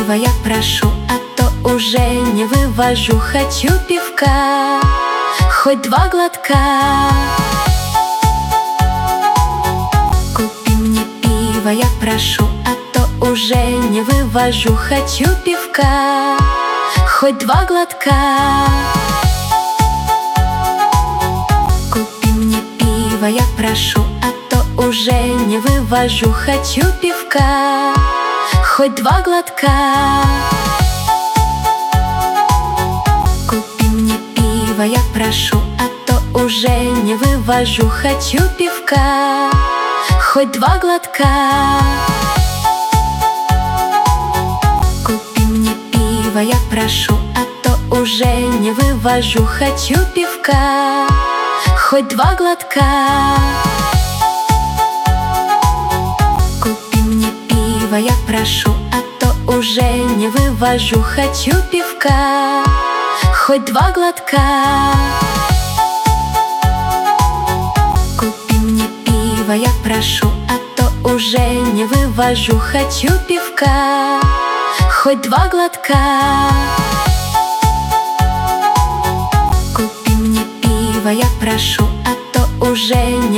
пиво я прошу, а то уже не вывожу. Хочу пивка, хоть 2 глотка. Купи мне пиво, я прошу, а то уже не вывожу. Хочу пивка, хоть 2 глотка. Купи мне пиво, я прошу, а то уже не вывожу. Хочу пивка, хоть 2 глотка. Купи мне пиво, я прошу, а то уже не вывожу. Хочу пивка, хоть 2 глотка. Купи мне пиво, я прошу, а то уже не вывожу. Хочу пивка, хоть 2 глотка. Купи мне пиво, я прошу, а то уже не вывожу. Хочу пивка, хоть 2 глотка. Купи мне пиво, я прошу, а то уже не вывожу. Хочу пивка, хоть 2 глотка. Купи мне пиво, я прошу, а то уже не